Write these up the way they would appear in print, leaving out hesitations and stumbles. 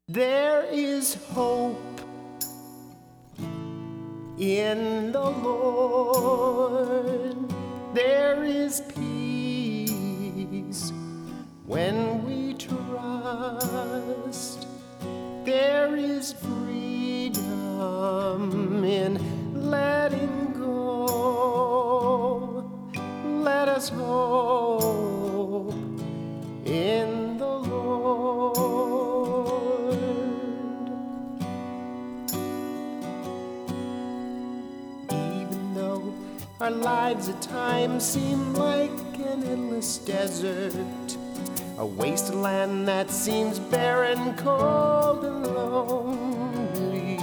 There is hope in the Lord. There is peace when we trust. There is freedom in letting go. Let us hope in the Lord. Even though our lives at times seem like an endless desert, a wasteland that seems barren, cold, and lonely,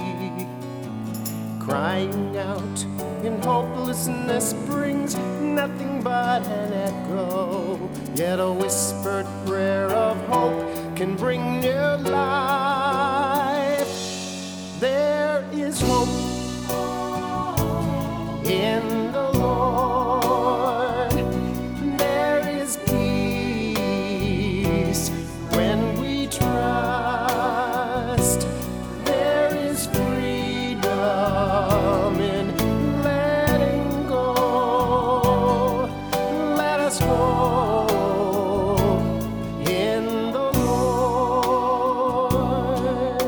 crying out in hopelessness brings nothing but an echo. Yet a whispered prayer of hope can bring new life. There is hope in the Lord. There is peace when we trust. There is freedom in letting go. Let us hope in the Lord.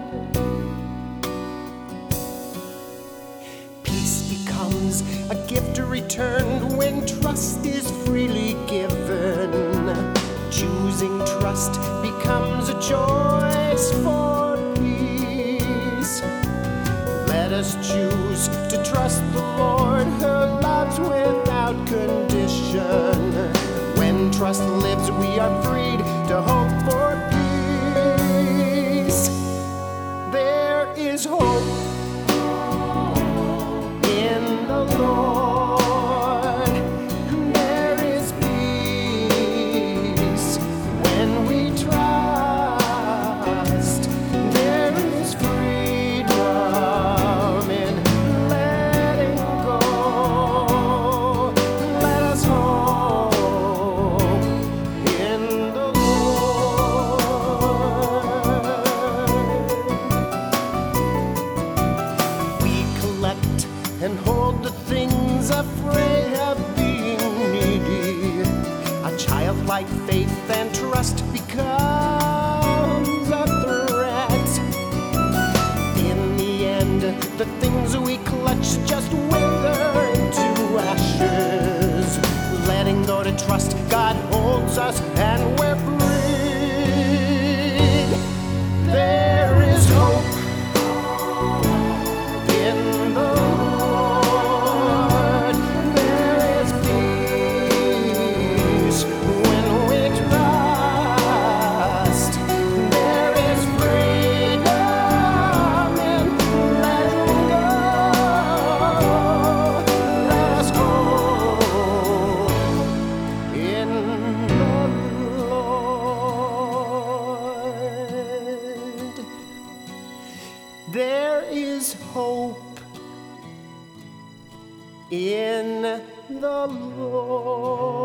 Peace becomes a gift returned when trust is freely given. Choosing trust becomes a choice for peace. Let us choose to trust the Lord who loves without condition. When trust lives, we are freed to hope for peace. There is hope in the Lord. There is peace when we trust. There is freedom in letting go. Let us hope in the Lord. We collect and hold the things afraid of being needy. A childlike faith and trust becomes a threat. In the end, the things we clutch just wither into ashes. Letting go to trust, God holds us and we're freed. There is hope in the Lord. There is peace when we trust. There is freedom in letting go. Let us hope in the Lord. There is hope in the Lord.